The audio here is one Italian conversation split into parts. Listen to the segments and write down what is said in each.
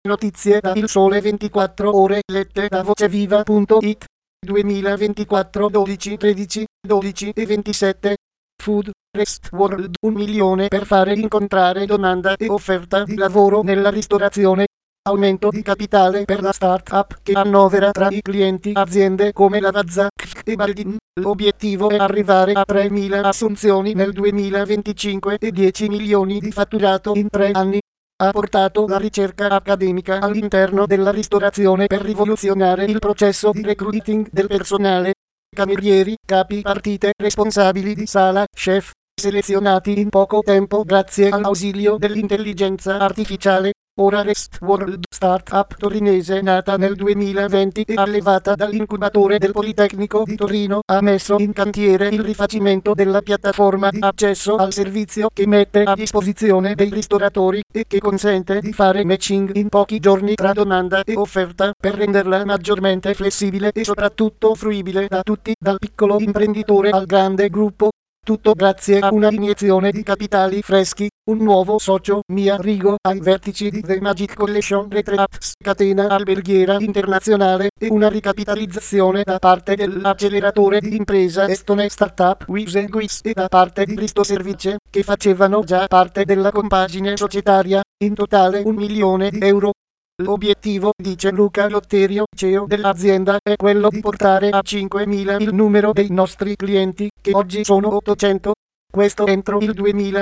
Notizie da Il Sole 24 Ore lette da voceviva.it 2024 12/13, 12/27. Food Rest World 1 milione per fare incontrare domanda e offerta di lavoro nella ristorazione. Aumento di capitale per la startup che annovera tra i clienti aziende come Lavazza e Baldin. L'obiettivo è arrivare a 3.000 assunzioni nel 2025 e 10 milioni di fatturato in 3 anni. Ha portato la ricerca accademica all'interno della ristorazione per rivoluzionare il processo di recruiting del personale. Camerieri, capi partite, responsabili di sala, chef, selezionati in poco tempo grazie all'ausilio dell'intelligenza artificiale. Ora Rest World, startup torinese nata nel 2020 e allevata dall'incubatore del Politecnico di Torino, ha messo in cantiere il rifacimento della piattaforma di accesso al servizio che mette a disposizione dei ristoratori e che consente di fare matching in pochi giorni tra domanda e offerta per renderla maggiormente flessibile e soprattutto fruibile da tutti, dal piccolo imprenditore al grande gruppo. Tutto grazie a una iniezione di capitali freschi, un nuovo socio, Mia Rigo, ai vertici di The Magic Collection Retreats, catena alberghiera internazionale, e una ricapitalizzazione da parte dell'acceleratore di impresa estone Startup Wisenguis e da parte di Risto Service, che facevano già parte della compagine societaria, in totale 1 milione di euro. L'obiettivo, dice Luca Lotterio, CEO dell'azienda, è quello di portare a 5.000 il numero dei nostri clienti, che oggi sono 800. Questo entro il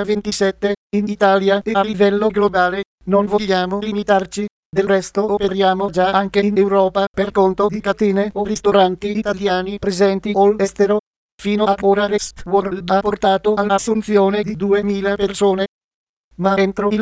2027, in Italia e a livello globale. Non vogliamo limitarci. Del resto operiamo già anche in Europa per conto di catene o ristoranti italiani presenti all'estero. Fino ad ora Rest World ha portato all'assunzione di 2.000 persone. Ma entro il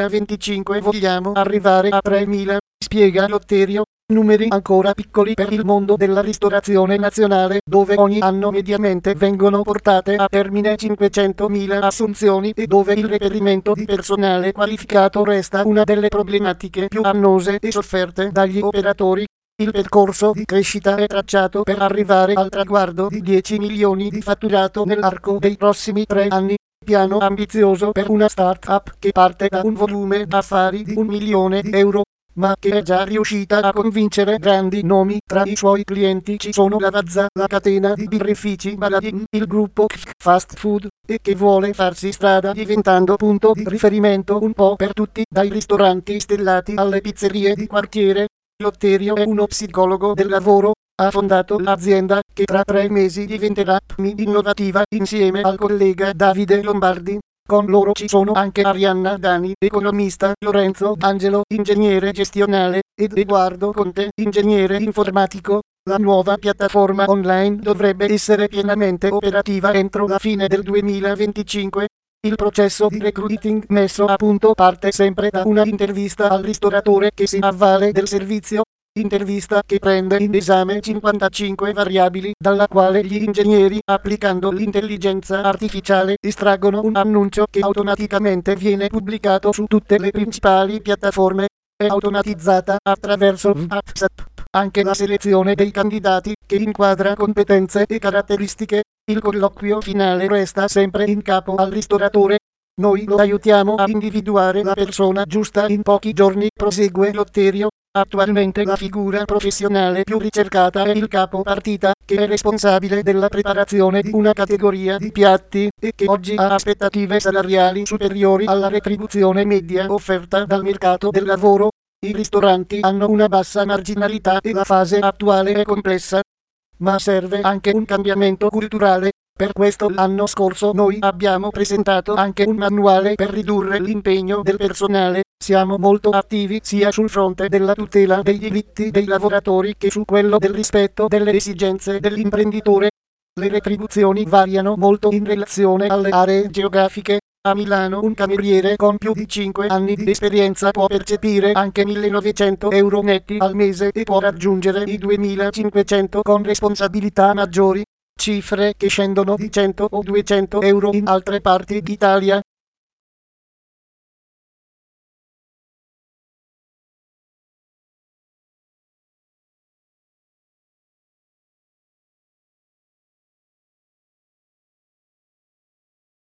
2025 vogliamo arrivare a 3.000, spiega Lotterio, numeri ancora piccoli per il mondo della ristorazione nazionale, dove ogni anno mediamente vengono portate a termine 500.000 assunzioni e dove il reperimento di personale qualificato resta una delle problematiche più annose e sofferte dagli operatori. Il percorso di crescita è tracciato per arrivare al traguardo di 10 milioni di fatturato nell'arco dei prossimi 3 anni. Piano ambizioso per una startup che parte da un volume d'affari di 1 milione di euro, ma che è già riuscita a convincere grandi nomi. Tra i suoi clienti ci sono Lavazza, la catena di birrifici Baladin, il gruppo Fast Food, e che vuole farsi strada diventando punto di riferimento un po' per tutti, dai ristoranti stellati alle pizzerie di quartiere. Lotterio è uno psicologo del lavoro. Ha fondato l'azienda, che tra 3 mesi diventerà PMI innovativa insieme al collega Davide Lombardi. Con loro ci sono anche Arianna Dani, economista, Lorenzo D'Angelo, ingegnere gestionale, ed Edoardo Conte, ingegnere informatico. La nuova piattaforma online dovrebbe essere pienamente operativa entro la fine del 2025. Il processo di recruiting messo a punto parte sempre da una intervista al ristoratore che si avvale del servizio. Intervista che prende in esame 55 variabili, dalla quale gli ingegneri, applicando l'intelligenza artificiale, estraggono un annuncio che automaticamente viene pubblicato su tutte le principali piattaforme. È automatizzata attraverso WhatsApp anche la selezione dei candidati, che inquadra competenze e caratteristiche. Il colloquio finale resta sempre in capo al ristoratore. Noi lo aiutiamo a individuare la persona giusta in pochi giorni, prosegue Lotterio. Attualmente la figura professionale più ricercata è il capo partita, che è responsabile della preparazione di una categoria di piatti, e che oggi ha aspettative salariali superiori alla retribuzione media offerta dal mercato del lavoro. I ristoranti hanno una bassa marginalità e la fase attuale è complessa. Ma serve anche un cambiamento culturale. Per questo l'anno scorso noi abbiamo presentato anche un manuale per ridurre l'impegno del personale. Siamo molto attivi sia sul fronte della tutela dei diritti dei lavoratori che su quello del rispetto delle esigenze dell'imprenditore. Le retribuzioni variano molto in relazione alle aree geografiche. A Milano un cameriere con più di 5 anni di esperienza può percepire anche 1.900 euro netti al mese e può raggiungere i 2.500 con responsabilità maggiori. Cifre che scendono di 100 o 200 euro in altre parti d'Italia.